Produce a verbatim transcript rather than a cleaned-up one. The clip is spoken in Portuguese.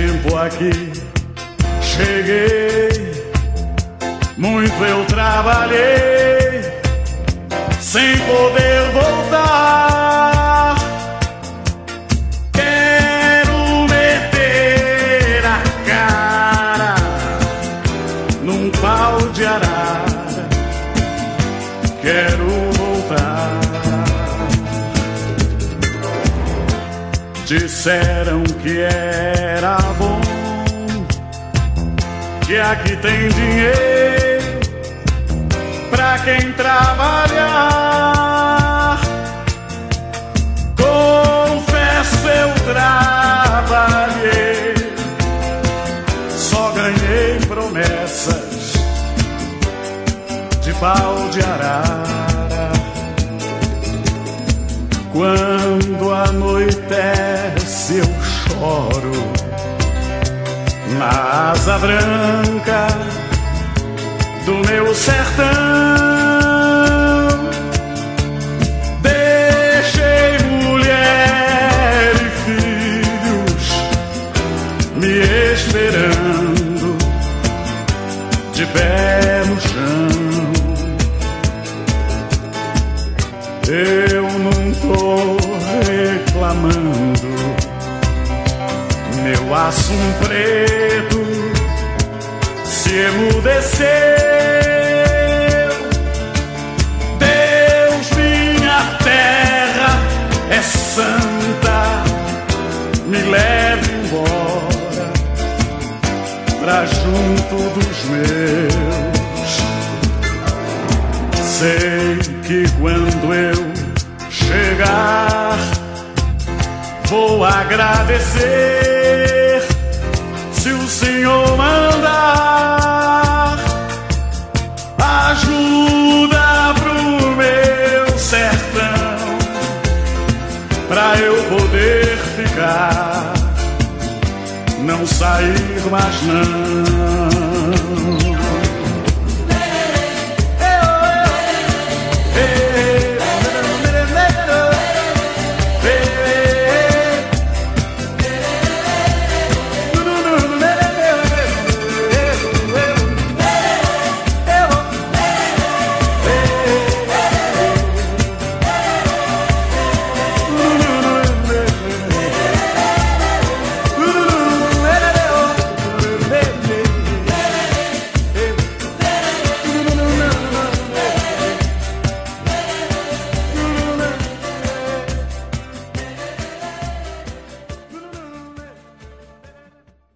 tempo aqui cheguei, muito eu trabalhei, sem poder voltar. Quero meter a cara num pau de arara, quero voltar. Disseram que era bom, que aqui tem dinheiro pra quem trabalhar. Confesso, eu trabalhei, só ganhei promessas de pau de arara. Quando anoitece eu choro na asa branca do meu sertão. Deixei mulher e filhos me esperando de pé no chão. Eu não tô reclamando, meu assum preto se emudeceu. Deus, minha terra é santa, me leve embora pra junto dos meus. Sei que quando eu chegar vou agradecer, se o Senhor mandar ajuda pro meu sertão, pra eu poder ficar, não sair mais não.